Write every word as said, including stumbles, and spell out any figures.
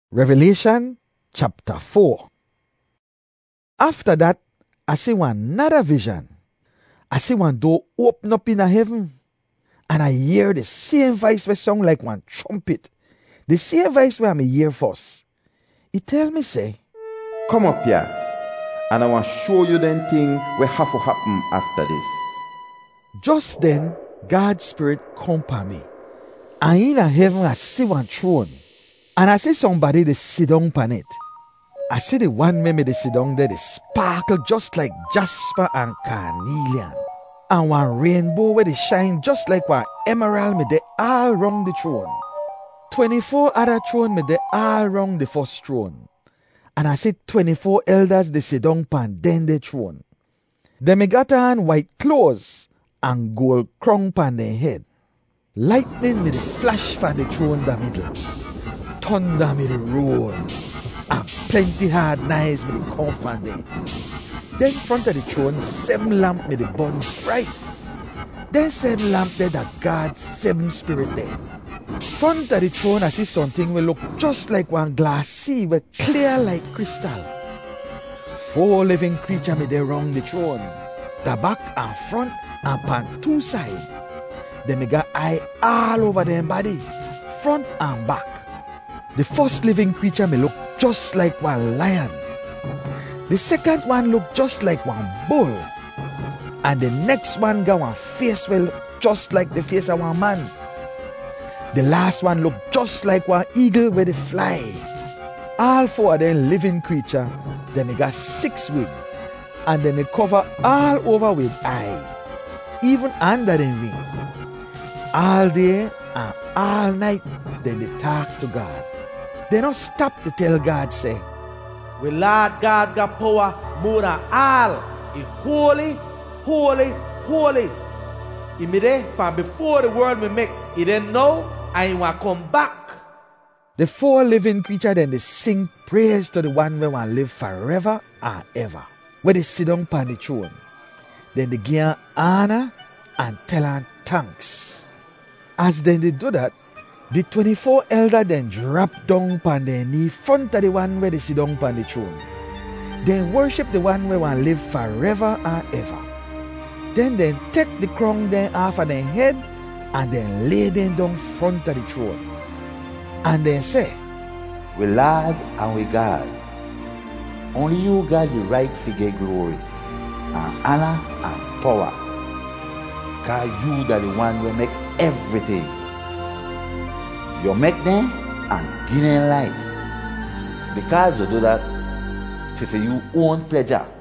Revelation chapter four. After that, I see one another vision. I see one door open up in the heaven, and I hear the same voice which sound like one trumpet. The same voice where I'm hear first. It tell me say, "Come up here, and I want to show you them thing will have to happen after this." Just then, God's Spirit come upon me. And in the heaven, I see one throne. And I see somebody they sit down upon it. I see the one me they sit down there, they sparkle just like jasper and carnelian. And one rainbow where they shine just like one emerald me they all round the throne. Twenty-four other throne me they all round the first throne. And I see twenty-four elders they sit down upon then the throne. They me got on white clothes and gold crown upon their head. Lightning me they flash from the throne the middle. Thunder me the roar, and plenty hard knives me the come from them. Then front of the throne, seven lamp me the burn bright. Then seven lamp there that guard seven spirit there. Front of the throne I see something will look just like one glass sea, but clear like crystal. Four living creature me there round the throne, the back and front and upon two sides. They me got eye all over their body, front and back. The first living creature may look just like one lion. The second one look just like one bull. And the next one got one face well just like the face of one man. The last one look just like one eagle with a fly. All four of them living creature, they may got six wings. And they may cover all over with eye, even under the wing. All day and all night, then they talk to God. They don't stop to tell God, say, "We Lord God got power more than all. He holy, holy, holy. He made it from before the world we make. He didn't know, and he want to come back." The four living creatures then they sing praise to the one who want live forever and ever, where they sit down upon the throne. Then they give him honor and tell him thanks. As then they do that, the twenty-four elder then drop down upon their knee front of the one where they sit down upon the throne. Then worship the one where want live forever and ever. Then they take the crown then off of their head and then lay them down front of the throne. And then say, "We Lord and we God, only you got the right to get glory and honor and power. Cause you that the one will make everything. You make them and give them life. Because you do that, for your own pleasure.